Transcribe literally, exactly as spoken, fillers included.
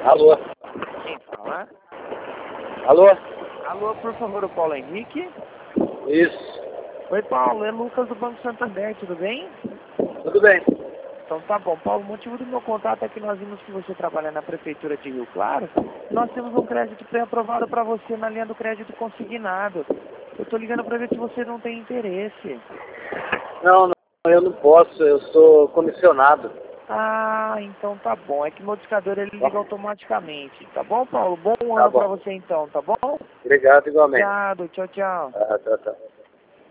Alô? Quem fala? Alô? Alô, por favor, o Paulo Henrique? Isso. Oi, Paulo, é Lucas do Banco Santander, tudo bem? Tudo bem. Então tá bom. Paulo, o motivo do meu contato é que nós vimos que você trabalha na Prefeitura de Rio Claro. Nós temos um crédito pré-aprovado para você na linha do crédito consignado. Eu tô ligando para ver se você não tem interesse. Não, não, eu não posso, eu sou comissionado. Ah, então tá bom. É que o modificador ele liga automaticamente. Tá bom, Paulo? Bom Tá ano bom. para você então, tá bom? Obrigado igualmente. Obrigado, tchau, tchau. Ah, tá, tá.